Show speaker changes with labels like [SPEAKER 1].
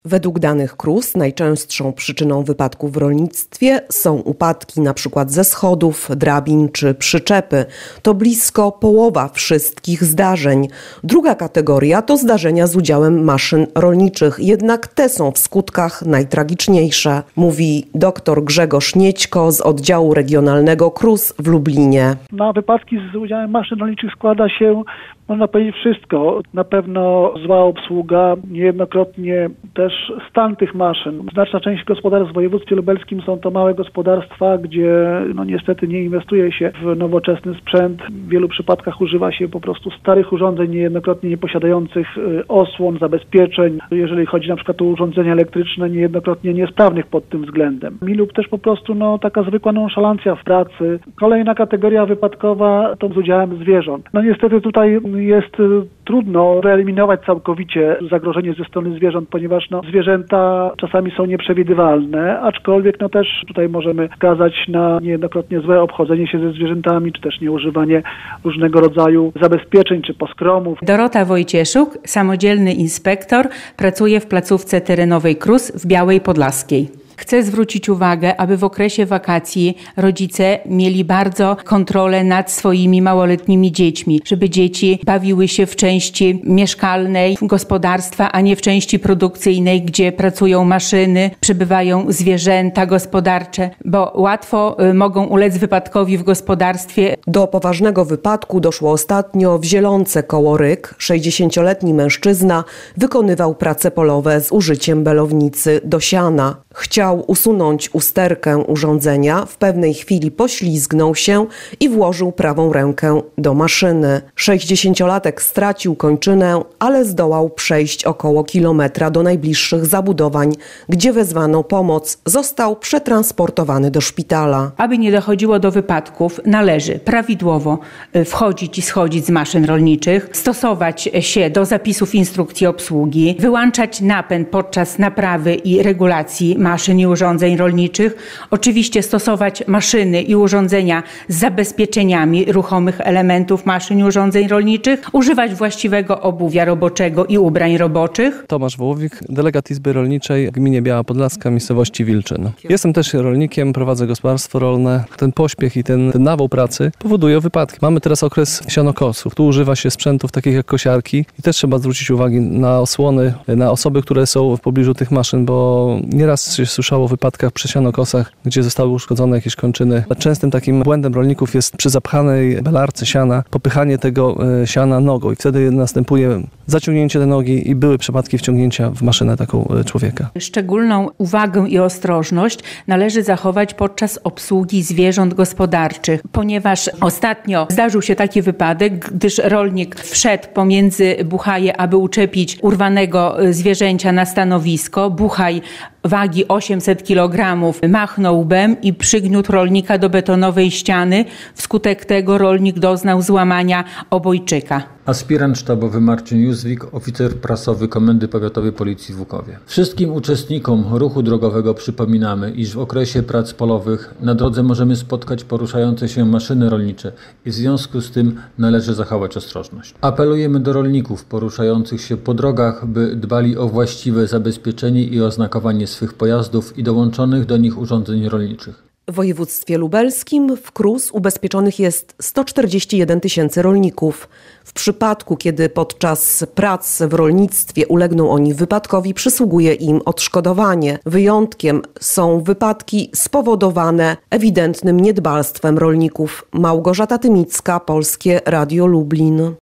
[SPEAKER 1] Według danych KRUS najczęstszą przyczyną wypadków w rolnictwie są upadki np. ze schodów, drabin czy przyczepy. To blisko połowa wszystkich zdarzeń. Druga kategoria to zdarzenia z udziałem maszyn rolniczych, jednak te są w skutkach najtragiczniejsze, mówi dr Grzegorz Niećko z oddziału regionalnego KRUS w Lublinie.
[SPEAKER 2] Na wypadki z udziałem maszyn rolniczych składa się, można powiedzieć, wszystko. Na pewno zła obsługa, niejednokrotnie też stan tych maszyn. Znaczna część gospodarstw w województwie lubelskim są to małe gospodarstwa, gdzie niestety nie inwestuje się w nowoczesny sprzęt. W wielu przypadkach używa się po prostu starych urządzeń, niejednokrotnie nieposiadających osłon, zabezpieczeń. Jeżeli chodzi na przykład o urządzenia elektryczne, niejednokrotnie niesprawnych pod tym względem. Lub też po prostu taka zwykła nonszalancja w pracy. Kolejna kategoria wypadkowa to z udziałem zwierząt. Niestety tutaj jest trudno wyeliminować całkowicie zagrożenie ze strony zwierząt, ponieważ zwierzęta czasami są nieprzewidywalne, aczkolwiek też tutaj możemy wskazać na niejednokrotnie złe obchodzenie się ze zwierzętami, czy też nieużywanie różnego rodzaju zabezpieczeń czy poskromów.
[SPEAKER 3] Dorota Wojcieszuk, samodzielny inspektor, pracuje w placówce terenowej KRUS w Białej Podlaskiej. Chcę zwrócić uwagę, aby w okresie wakacji rodzice mieli bardzo kontrolę nad swoimi małoletnimi dziećmi, żeby dzieci bawiły się w części mieszkalnej gospodarstwa, a nie w części produkcyjnej, gdzie pracują maszyny, przebywają zwierzęta gospodarcze, bo łatwo mogą ulec wypadkowi w gospodarstwie.
[SPEAKER 1] Do poważnego wypadku doszło ostatnio w Zielonce koło Ryk. 60-letni mężczyzna wykonywał prace polowe z użyciem belownicy do siana. Chciał usunąć usterkę urządzenia, w pewnej chwili poślizgnął się i włożył prawą rękę do maszyny. 60-latek stracił kończynę, ale zdołał przejść około kilometra do najbliższych zabudowań, gdzie wezwano pomoc. Został przetransportowany do szpitala.
[SPEAKER 3] Aby nie dochodziło do wypadków, należy prawidłowo wchodzić i schodzić z maszyn rolniczych, stosować się do zapisów instrukcji obsługi, wyłączać napęd podczas naprawy i regulacji maszyn i urządzeń rolniczych, oczywiście stosować maszyny i urządzenia z zabezpieczeniami ruchomych elementów maszyn i urządzeń rolniczych, używać właściwego obuwia roboczego i ubrań roboczych.
[SPEAKER 4] Tomasz Wołowik, delegat Izby Rolniczej w gminie Biała Podlaska, miejscowości Wilczyn. Jestem też rolnikiem, prowadzę gospodarstwo rolne. Ten pośpiech i ten nawał pracy powoduje wypadki. Mamy teraz okres sianokosów. Tu używa się sprzętów takich jak kosiarki i też trzeba zwrócić uwagę na osłony, na osoby, które są w pobliżu tych maszyn, bo nieraz się słyszało o wypadkach przy sianokosach, gdzie zostały uszkodzone jakieś kończyny. Częstym takim błędem rolników jest przy zapchanej belarce siana popychanie tego siana nogą i wtedy następuje zaciągnięcie tej nogi i były przypadki wciągnięcia w maszynę taką człowieka.
[SPEAKER 3] Szczególną uwagę i ostrożność należy zachować podczas obsługi zwierząt gospodarczych, ponieważ ostatnio zdarzył się taki wypadek, gdyż rolnik wszedł pomiędzy buchaje, aby uczepić urwanego zwierzęcia na stanowisko. Buchaj wagi 800 kg machnął łbem i przygniótł rolnika do betonowej ściany. Wskutek tego rolnik doznał złamania obojczyka.
[SPEAKER 5] Aspirant sztabowy Marcin Józwik, oficer prasowy Komendy Powiatowej Policji w Łukowie. Wszystkim uczestnikom ruchu drogowego przypominamy, iż w okresie prac polowych na drodze możemy spotkać poruszające się maszyny rolnicze i w związku z tym należy zachować ostrożność. Apelujemy do rolników poruszających się po drogach, by dbali o właściwe zabezpieczenie i oznakowanie swych pojazdów i dołączonych do nich urządzeń rolniczych.
[SPEAKER 1] W województwie lubelskim w KRUS ubezpieczonych jest 141 tysięcy rolników. W przypadku, kiedy podczas prac w rolnictwie ulegną oni wypadkowi, przysługuje im odszkodowanie. Wyjątkiem są wypadki spowodowane ewidentnym niedbalstwem rolników. Małgorzata Tymicka, Polskie Radio Lublin.